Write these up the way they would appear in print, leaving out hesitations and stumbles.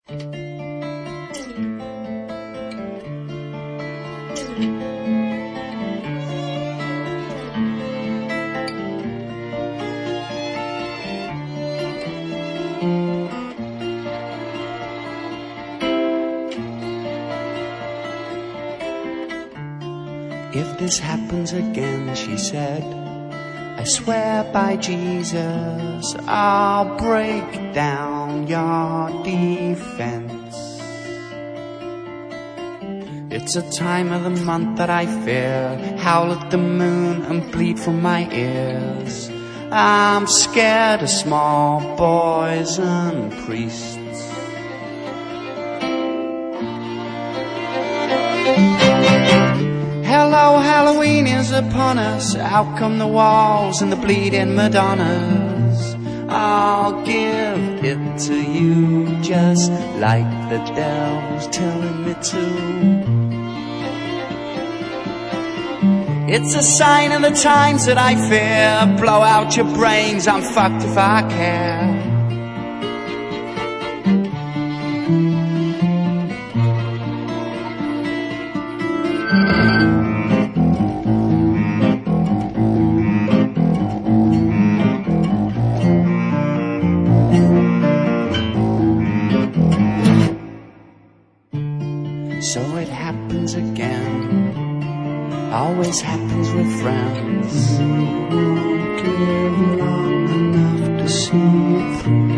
If this happens again, she said, I swear by Jesus, I'll break down your defense. It's a time of the month that I fear, howl at the moon and bleed from my ears. I'm scared of small boys and priests. Hello, Halloween is upon us. Out come the walls and the bleeding Madonnas. I'll give it to you just like the devil's telling me to. It's a sign of the times that I fear. Blow out your brains, I'm fucked if I care. So it happens again, always happens with friends who won't give long enough to see it through.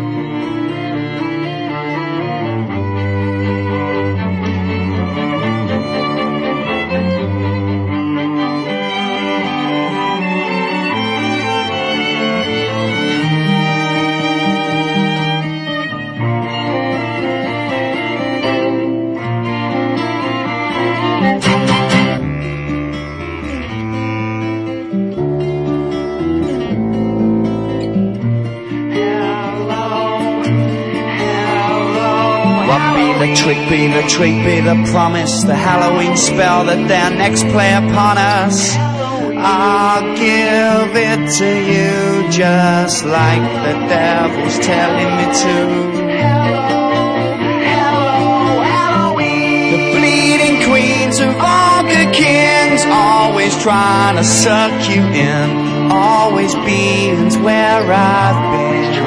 The trick be the promise, the Halloween spell that their next play upon us. I'll give it to you just like the devil's telling me to. The bleeding queens of all good kings, always trying to suck you in, always beings where I've been.